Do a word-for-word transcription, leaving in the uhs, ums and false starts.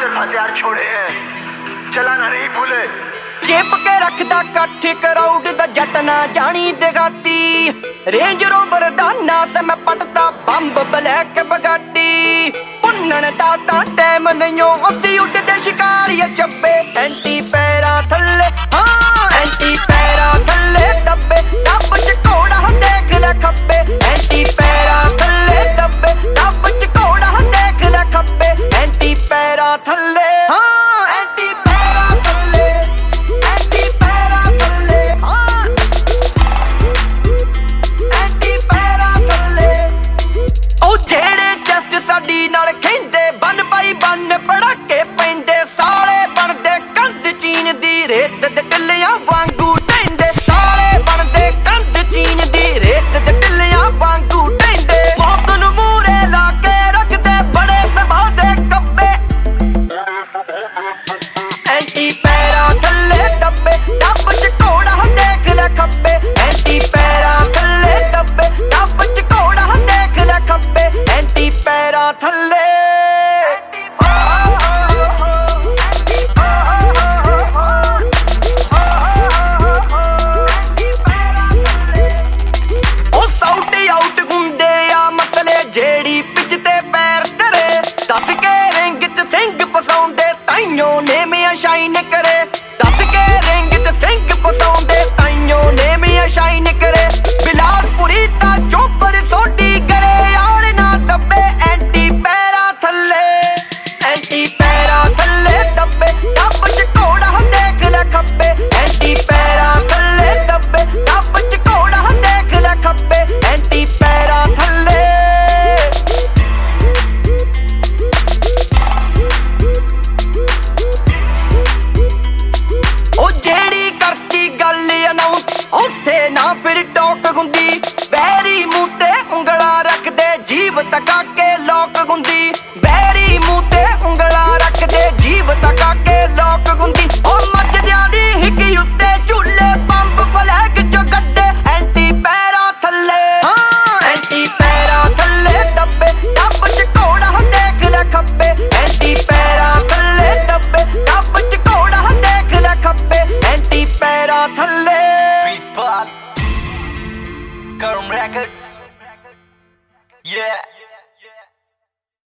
हथियार छोड़े हैं, चलाना नहीं भूले। चेप के रखदा कट्ठ कराउड दा जट ना जानी देगाती, रेंज रोवर दा नास मैं पटदा बंब ब्लैक बगाटी। पुन्नन दा तां टैम नहीं उदी उडदे शिकारी चब्बे, एंटी पैरा थल्ले हाँ एंटी पैरा थल्ले दब्बे, डब च घोड़ा देख ले खब्बे, एंटी पैरा थल्ले दब्बे, डब च घोड़ा देख ले खब्बे, एंटी पैरा थल्ले हाँ एंटी पैरा थल्ले, एंटी पैरा थल्ले हाँ एंटी पैरा थल्ले। ओ जेड़े जस्ट साडी नाल खेंदे बन पाई बन पड़ाके पैंदे, साले बनदे कंध चीन दी रेत दे टिल्लियां वांगू ढैंदे, साले बनदे कंध चीन दी रेत दे टिल्लियां वांगू ढैंदे। मौत नूं मूहरे ला के रखदे बड़े सुभाਅ दे कब्बे, एंटी पैरा थल्ले दब्बे, डब च घोड़ा देख ले खब्बे, एंटी पैरा थल्ले दब्बे, डब च घोड़ा देख ले खब्बे, एंटी पैरा थल्ले। जेड़ी पिच ते पैर करे दस के रिंग च सिंह फसाउंदे ताइयों ने मियां शाइन करे, दस के रिंग च सिंह फसाउंदे ताइयों ने मियां शाइन करे। बिलासपुरी दा चोपर सोडी करे आल ना दब्बे, एंटी पैरा थल्ले एंटी पैरा थल्ले दब्बे, डब च घोड़ा देख ले खब्बे, एंटी पैरा थल्ले दब्बे, डब च घोड़ा देख ले खब्बे, एंटी पैरा थल्ले। ਉੱਥੇ ਨਾ ਫਿਰ ਟੋਕ ਹੁੰਦੀ, ਵੈਰੀ ਮੂੰਹ ਤੇ ਉਂਗਲਾ ਰੱਖਦੇ ਜੀਭ ਤਕਾ ਕੇ ਲੋਕ ਹੁੰਦੀ।